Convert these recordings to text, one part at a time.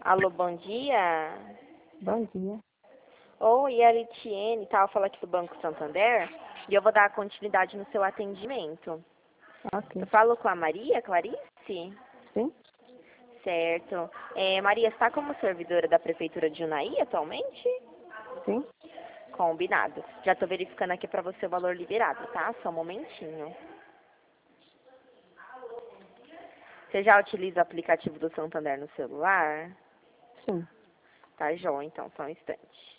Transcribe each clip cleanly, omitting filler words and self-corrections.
Alô, bom dia. Bom dia. Oi, é a Litiene, tá? Eu falo aqui do Banco Santander e eu vou dar continuidade no seu atendimento. Ok. Eu falo com a Maria Clarice? Sim? Certo. Maria, está como servidora da Prefeitura de Unai atualmente? Sim? Combinado. Já estou verificando aqui para você o valor liberado, tá? Só um momentinho. Você já utiliza o aplicativo do Santander no celular? Sim. Tá, joia, então, só um instante.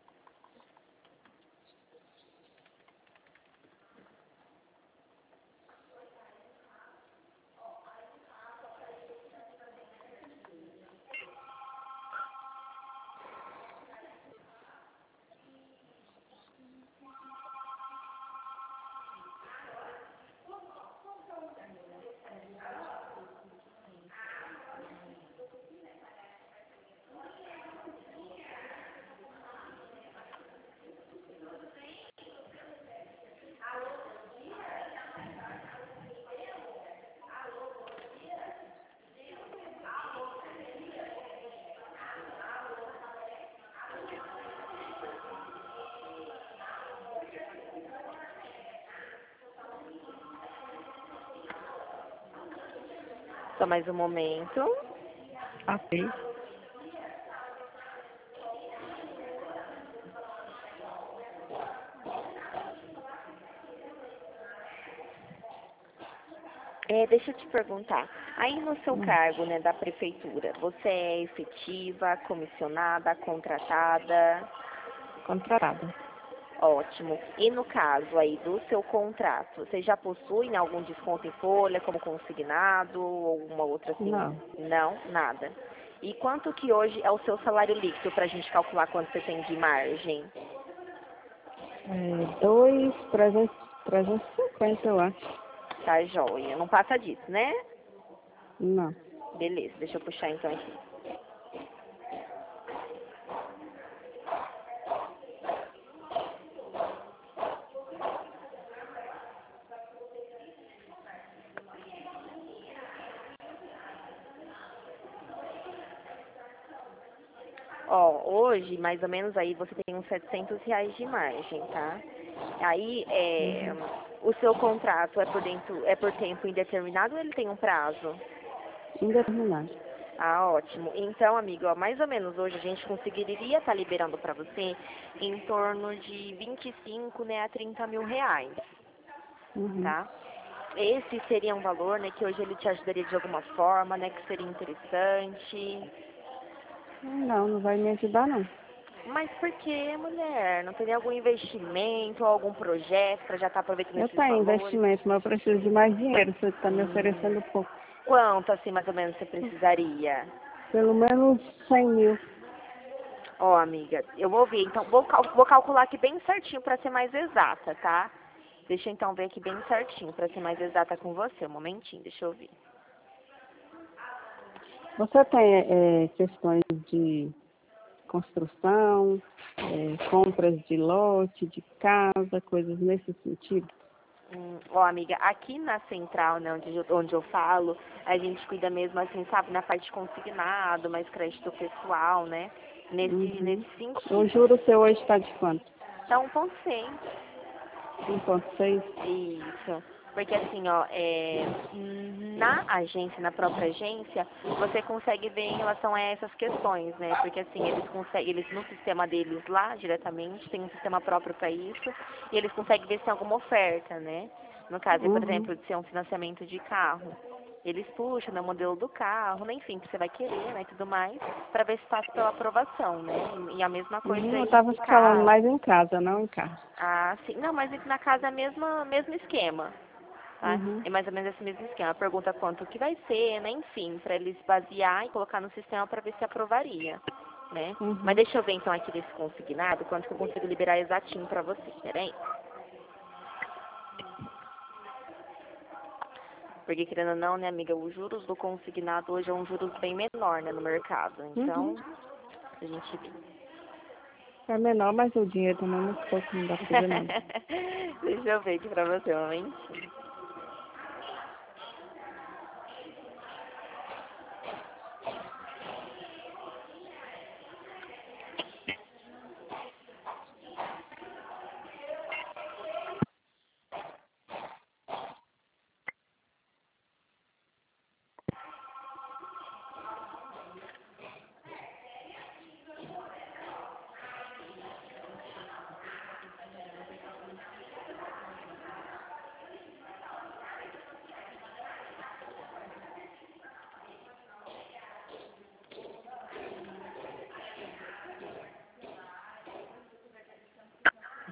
Só mais um momento. Ok. Deixa eu te perguntar. Aí no seu cargo, né, da prefeitura, você é efetiva, comissionada, contratada? Contratada. Ótimo. E no caso aí do seu contrato, você já possui algum desconto em folha, como consignado, ou alguma outra assim? Não. Não, nada. E quanto que hoje é o seu salário líquido para a gente calcular quanto você tem de margem? 350, eu acho. Tá, joia. Não passa disso, né? Não. Beleza, deixa eu puxar então aqui. Ó, hoje, mais ou menos, aí você tem uns R$ 700 de margem, tá? Aí, o seu contrato é por tempo indeterminado ou ele tem um prazo? Indeterminado. Ah, ótimo. Então, amigo, ó, mais ou menos hoje a gente conseguiria estar liberando para você em torno de 25, né, a R$ 30.000, Uhum. tá? Esse seria um valor, né, que hoje ele te ajudaria de alguma forma, né, que seria interessante. Não, não vai me ajudar, não. Mas por que, mulher? Não teria algum investimento ou algum projeto para já estar aproveitando Eu esses tenho valores? investimento, mas eu preciso de mais dinheiro. Você está me oferecendo pouco. Quanto, assim, mais ou menos você precisaria? Pelo menos 100 mil. Ó, amiga, eu vou ver. Então, vou calcular aqui bem certinho para ser mais exata, tá? Deixa eu então ver aqui bem certinho para ser mais exata com você. Um momentinho, deixa eu ver. Você tem questões de construção, compras de lote, de casa, coisas nesse sentido? Ó, amiga, aqui na central, né, onde eu falo, a gente cuida mesmo, assim, sabe, na parte de consignado, mais crédito pessoal, né? Uhum. Nesse O sentido. juro seu hoje está de quanto? Tá 1,6. 1,6? Isso. Porque assim, ó, na agência, na própria agência, você consegue ver em relação a essas questões, né? Porque assim, eles no sistema deles lá, diretamente, tem um sistema próprio para isso, e eles conseguem ver se tem alguma oferta, né? No caso, por Uhum. exemplo, de ser um financiamento de carro. Eles puxam, né, o modelo do carro, né, enfim, que você vai querer, né, e tudo mais, para ver se passa pela aprovação, né? E a mesma coisa Eu em estava falando casa. mais em casa, não em carro. Ah, sim. Não, mas na casa é mesmo esquema, tá? Uhum. É mais ou menos esse mesmo esquema. Pergunta quanto que vai ser, né? Enfim, para eles basear e colocar no sistema para ver se aprovaria, né? Mas Uhum. deixa eu ver então aqui desse consignado, quanto que eu consigo liberar exatinho para você, peraí. Porque querendo ou não, né, amiga, os juros do consignado hoje é um juros bem menor, né, no mercado. Uhum. Então, a gente vê. É menor, mas o dinheiro também é muito pouco, não dá pra fazer nada. Deixa eu ver aqui pra você um momentinho.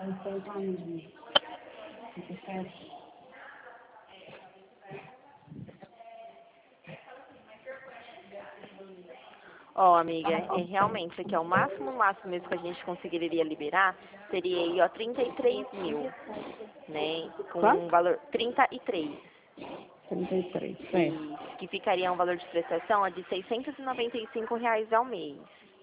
Ó, amiga, realmente aqui, ó, o máximo mesmo que a gente conseguiria liberar seria aí, ó, 33 mil, né? Com um Quanto? valor 33. 33, certo. E que ficaria um valor de prestação ó, de R$ 695 ao mês,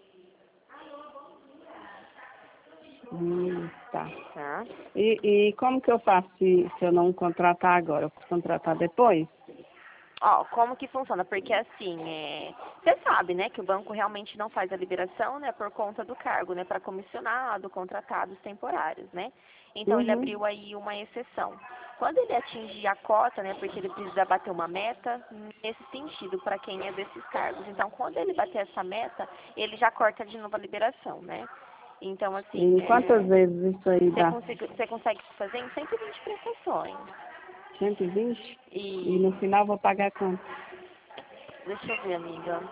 Tá. tá? E como que eu faço se eu não contratar agora? Eu posso contratar depois? Ó, como que funciona? Porque assim, você sabe, né, que o banco realmente não faz a liberação, né, por conta do cargo, né, para comissionado, contratados temporários, né? Então ele Uhum. abriu aí uma exceção. Quando ele atingir a cota, né, porque ele precisa bater uma meta nesse sentido para quem é desses cargos. Então, quando ele bater essa meta, ele já corta de novo a liberação, né? Então, assim, E quantas vezes isso aí dá? você consegue fazer em 120 prestações. 120? E E no final vou pagar quanto? deixa eu ver, amiga.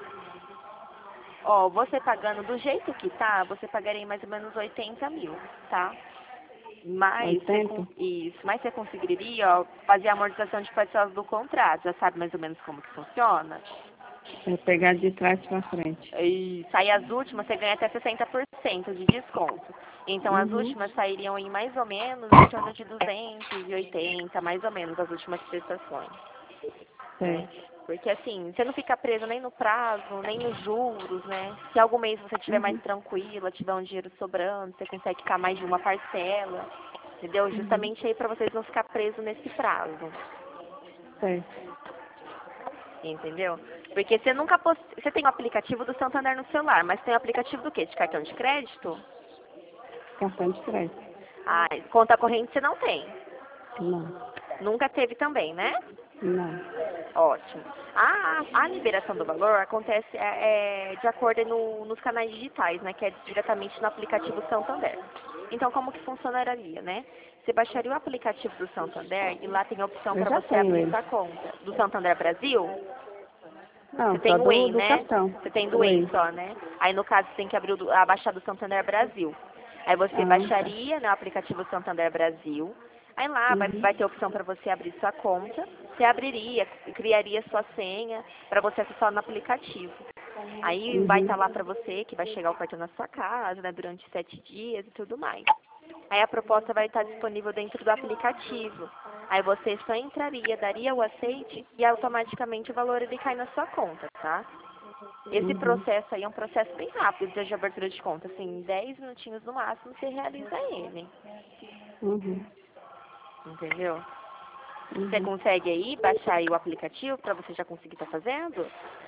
Ó, você pagando do jeito que tá, você pagaria mais ou menos 80 mil, tá? Mas você, 80? isso, mas você conseguiria, ó, fazer a amortização de parcelas do contrato. Já sabe mais ou menos como que funciona? É pegar de trás para frente. E sair as últimas, você ganha até 60% de desconto. Então, as Uhum. últimas sairiam em mais ou menos em torno de 280, mais ou menos, as últimas prestações, né? Certo. Porque assim, você não fica preso nem no prazo, nem nos juros, né? Se algum mês você estiver mais Uhum. tranquila, tiver um dinheiro sobrando, você consegue ficar mais de uma parcela, entendeu? Uhum. Justamente aí para vocês não ficar presos nesse prazo, Certo. entendeu? Porque você nunca você tem o aplicativo do Santander no celular, mas tem o aplicativo do quê? De cartão de crédito? Cartão de crédito. Ah, conta corrente você não tem. Não. Nunca teve também, né? Não. Ótimo. A liberação do valor acontece de acordo nos canais digitais, né? Que é diretamente no aplicativo Santander. Então, como que funcionaria, né? Você baixaria o aplicativo do Santander e lá tem a opção Eu para já você tenho abrir ele. sua conta. Do Santander Brasil, você Não, tem só o EI, do né? cartão. Você tem do O EI ex. só, né? Aí, no caso, você tem que abrir baixar do Santander Brasil. Aí você Ah, tá. baixaria, né, o aplicativo Santander Brasil. Aí lá Uhum. vai ter a opção para você abrir sua conta. Você abriria, criaria sua senha para você acessar no aplicativo. Aí vai Uhum. estar lá para você que vai chegar o cartão na sua casa, né, durante 7 dias e tudo mais. Aí a proposta vai estar disponível dentro do aplicativo. Aí você só entraria, daria o aceite e automaticamente o valor ele cai na sua conta, tá? Esse Uhum. processo aí é um processo bem rápido de abertura de conta. Assim, em 10 minutinhos no máximo você realiza ele. Uhum. Entendeu? Você Uhum. consegue aí baixar aí o aplicativo para você já conseguir estar fazendo?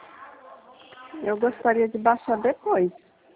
Eu gostaria de baixar depois.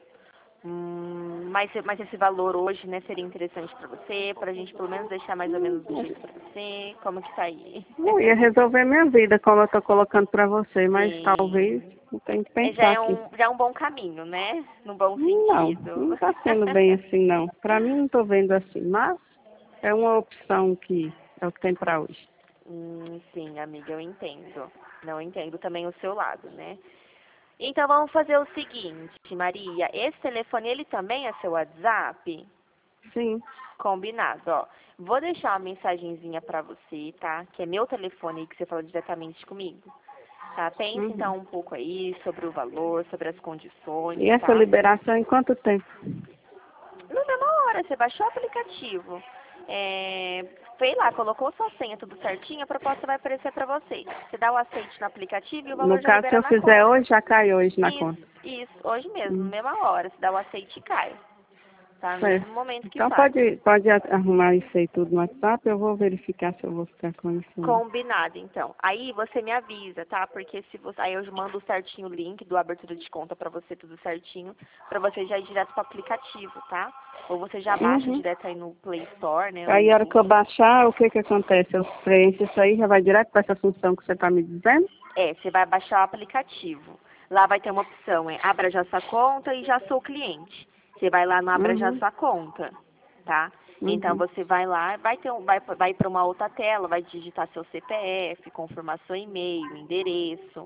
Mas esse valor hoje, né, seria interessante para você, para a gente pelo menos deixar mais ou menos do Eu jeito para você? Como que tá aí? não ia resolver minha vida, como eu estou colocando para você, mas Sim. talvez eu tenho que Já pensar é aqui. já é um bom caminho, né? No bom Não, sentido. não está sendo bem assim, não. Para mim, não estou vendo assim, mas é uma opção que é o que tem para hoje. Sim, amiga, eu entendo. Não entendo também o seu lado, né? Então vamos fazer o seguinte, Maria. Esse telefone, ele também é seu WhatsApp? Sim. Combinado, ó. Vou deixar uma mensagenzinha pra você, tá? Que é meu telefone aí que você fala diretamente comigo. Tá? Pense Uhum. então um pouco aí sobre o valor, sobre as condições, E essa tá? liberação em quanto tempo? Na mesma hora, você baixou o aplicativo. Fez lá, colocou sua senha, tudo certinho, a proposta vai aparecer pra você. Você dá o aceite no aplicativo e o No valor já caso, se libera eu na fizer conta. hoje, já cai hoje na conta. Isso, hoje mesmo, na Hum. mesma hora. Você dá o aceite e cai. Tá? No Certo. mesmo momento que Então sai. pode arrumar isso aí tudo no WhatsApp, eu vou verificar se eu vou ficar com isso. Combinado, então. Aí você me avisa, tá? Porque se você, aí eu mando certinho o link do abertura de conta pra você, tudo certinho, pra você já ir direto pro aplicativo, tá? Ou você já baixa Uhum. direto aí no Play Store, né? Aí a hora que eu baixar, o que que acontece? Eu preencho isso aí, já vai direto para essa função que você está me dizendo? Você vai baixar o aplicativo. Lá vai ter uma opção, abra já sua conta e já sou cliente. Você vai lá no abra já Uhum. sua conta, tá? Então Uhum. você vai lá, vai para uma outra tela, vai digitar seu CPF, confirmar seu e-mail, endereço.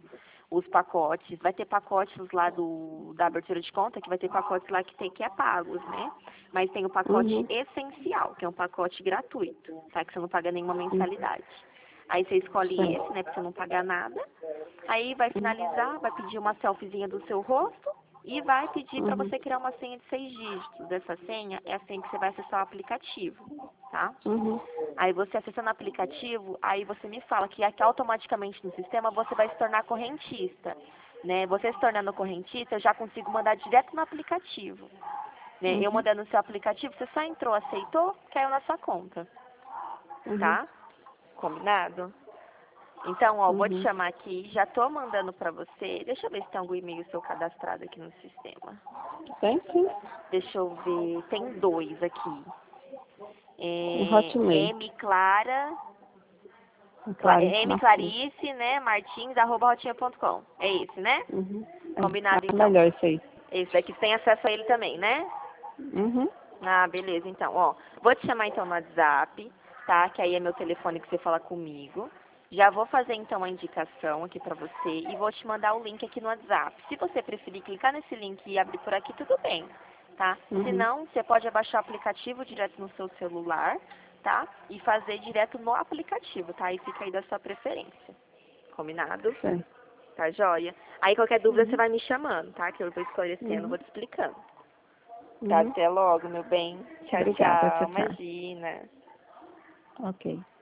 os pacotes. Vai ter pacotes lá da abertura de conta, que vai ter pacotes lá que é pagos, né? Mas tem o pacote essencial, que é um pacote gratuito, tá? Que você não paga nenhuma mensalidade. Aí você escolhe Sim. esse, né, pra você não pagar nada. Aí vai finalizar, vai pedir uma selfiezinha do seu rosto e vai pedir para você criar uma senha de 6 dígitos. Essa senha é a senha que você vai acessar o aplicativo, tá? Aí você acessando o aplicativo, aí você me fala que aqui automaticamente no sistema você vai se tornar correntista, né? Você se tornando correntista, eu já consigo mandar direto no aplicativo, né? Eu mandando no seu aplicativo, você só entrou, aceitou, caiu na sua conta, tá? Combinado? Então, ó, vou te chamar aqui, já tô mandando pra você. Deixa eu ver se tem algum e-mail seu cadastrado aqui no sistema. Tem sim. Deixa eu ver, tem 2 aqui. Um Hotmail. Clarice M Martins. Clarice, né, martins@hotmail.com. É esse, né? Combinado, Tá então. melhor isso aí. Esse daqui você tem acesso a ele também, né? Ah, beleza, então, ó. Vou te chamar então no WhatsApp, tá? Que aí é meu telefone que você fala comigo. Já vou fazer então a indicação aqui pra você e vou te mandar o link aqui no WhatsApp. Se você preferir clicar nesse link e abrir por aqui, tudo bem, tá? Se não, você pode abaixar o aplicativo direto no seu celular, tá? E fazer direto no aplicativo, tá? Aí fica aí da sua preferência. Combinado? Sim. Tá joia? Aí qualquer dúvida você vai me chamando, tá? Que eu vou esclarecendo, vou te explicando. Tá, até logo, meu bem. Tchau, Obrigada, tchau. tchau, tchau. Imagina. Ok.